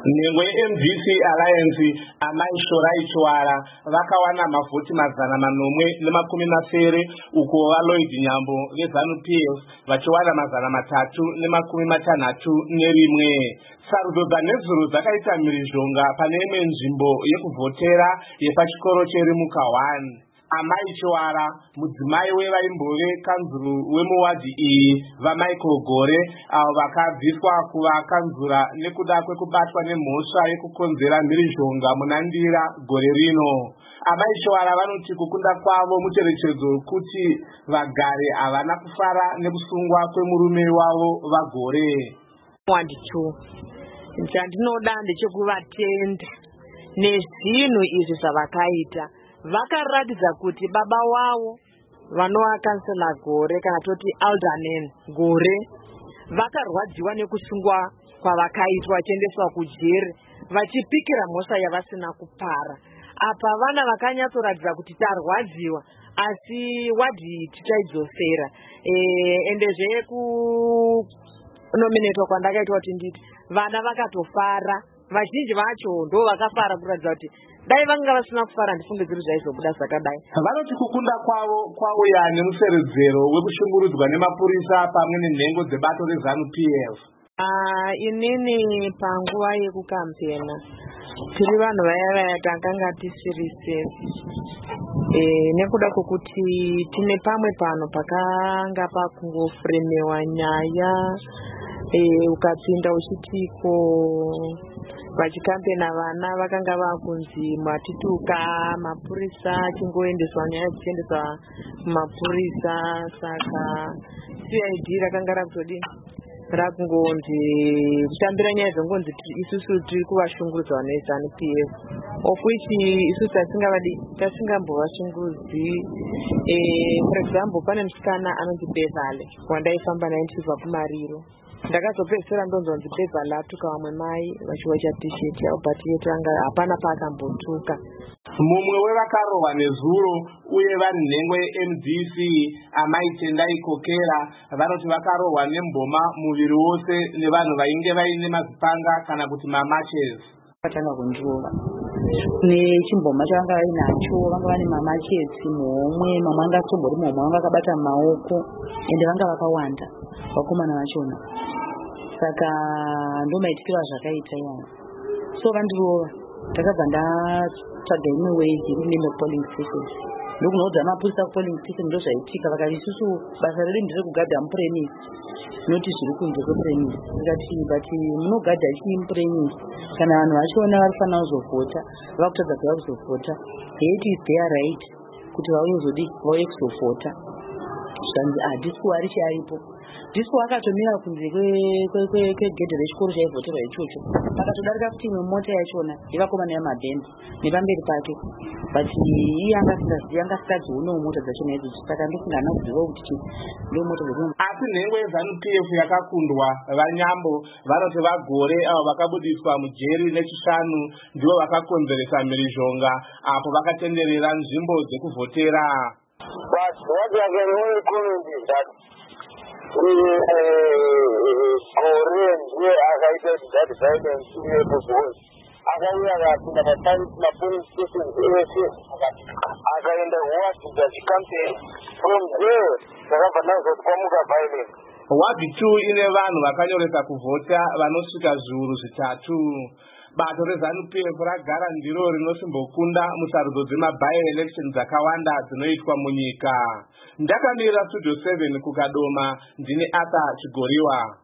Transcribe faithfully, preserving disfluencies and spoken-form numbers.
Nengwe M D C Alliance amai Shorai Chwara vakawana mavhoti mazana manomwe nemakumi masere uko vaLloyd Nyambo veZANU P F vachiwana mazana matatu nemakumi matanhatu nerimwe. Sarudzo dzanezuro dzakaita mhirizhonga pane imwe nzvimbo yekuvhotera yepachikoro cheRimuka one. Amai Chwara, mudzimai wevaimbove kanzuru wemuwadhi iyi vaMichael Gore, avo vakabviswa kuva kanzura nekuda kwekubatwa nemhosva yekukonzera mhirizhonga munandira gore rino. Amai Chwara vanoti kukunda kwavo mucherechedzo kuti vagare havana kufara nekusungwa kwemurume wavo vaGore. Wandicho chandinoda ndechekuvatenda nezvinhu izvi zvavakaita. Vakaratidza kuti baba wavo vanova kansela Gore kana toti alderman Gore vakarwadziwa nekusungwa kwavakaitwa vachiendeswa kujeri vachipikira mhosva yavasina kupara. Apa vana vakanyatsoratidza kuti tarwadziwa asi wadhi tichaidzosera ende zvekunominetwa kwandakaitwa kuti nditi vana vakatofara. Vazhinji vacho ndo vakafara kuratidza kuti dai vanga vasina kufara ndifunge zviro zvaizobuda zvakadai. Vanoti kukunda kwavo kwauya nemuseredzero wekushungurudzwa nemapurisa pamwe nenhengo dzebato reZANU P F. Ah, inini panguva yekukampena tiri vanhu vaya vaya takanga tisiri safe eh nekuda kwokuti tine pamwe pano pakanga pakungofuremewa nyaya eh ukapinda uchitiko vachikampena vana vakanga vakunzi matituka mapurisa chingoendeswa nyaya dzichiendeswa kumapurisa. Saka C I D rakanga rakutodini rakungonzi kutambira nyaya dzongonzi isusu tiri kuvashungurudza vaneZANU P F of which isusu tasingavadi tasingambovashungurudzi. Eh, for example pane musikana anonzi Bevale wandaifamba naye ndichibva kuMariro. Ndakazopedzisira ndonzonzi Bevale atuka vamwe mai vachiwacha tisheti yaubhati yetu anga hapana paakambotuka. Mumwe wevakarohwa nezuro uye vari nhengo yeM D C amai Tendai Kokera vanoti vakarohwa nemboma muviri wose nevanhu vainge vaine mazipanga kana kuti mamatches. Vakatanga kunjova nechimboma chavanga vainacho vanga vane mamatches muhomwe mamwe anga sombori muhomwe vanga vakabata mumaoko ende vanga vakawanda vakomana vachona. Saka ndomaitikiro zvakaita yana so vandirova ndakabva ndatsvaga imwe way yekunenda polling station ndokunoudza mapurisa kupolling station ndozvaitika vakati isusu basa redu nderekugadha mupremise noti zviri kunze kwepremise. Ndikati bati munogadha chii mupremise kana vanhu vachiona varifanira kuzovhota vakutadza kuva kuzovhota it is their right kuti vauye kuzodi vauye kuzovhota. Zvanzi ah disco harichi aripo. Disco akatomira kunze kwegedhe rechikoro chaivhoterwa ichocho pakatodarika kuti imwe mota yachona yevakomana yamabhendi nepamberi pake but iye anga asingadziwonawo mota dzachona idzodzo. Saka ndosingana kuziva kuti ndo mota dzachona. Asi nhengo yeZANU P F yakakundwa vaNyambo vanoti vaGore avo vakabudiswa mujeri nechishanu ndivo vakakonzeresa mhirizhonga apo vakatenderera nzvimbo dzekuvhotera. But what you are going to do is that Gore ndiye akaita that violence uye kubozi akauya akapinda mapolice station ese akaenda kuwadhi dzachikampeni from there takabva nazoti kwamuka violence. Wadhi two ine vanhu vakanyoresa kuvhota vanosvika zviuru zvitatu. Bato reZANU P F ragara ndiro rinosimbokunda musarudzo dzemaby election dzakawanda dzinoitwa munyika. Ndakamira studio seven kukadoma ndine Arthur Chigoriwa.